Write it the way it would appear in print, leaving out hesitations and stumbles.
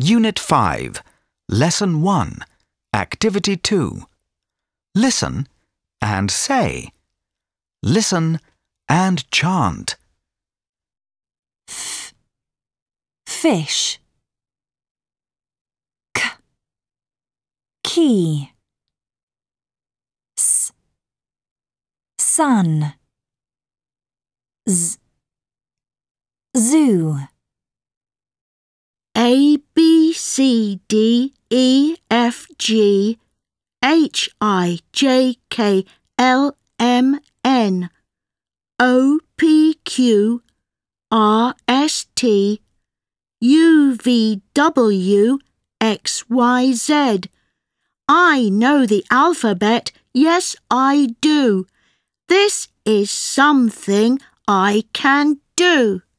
Unit 5, Lesson 1, Activity 2. Listen and say. Listen and chant. Fish. Key. Sun. Zoo. A, B, C, D, E, F, G, H, I, J, K, L, M, N, O, P, Q, R, S, T, U, V, W, X, Y, Z. I know the alphabet, yes I do. This is something I can do.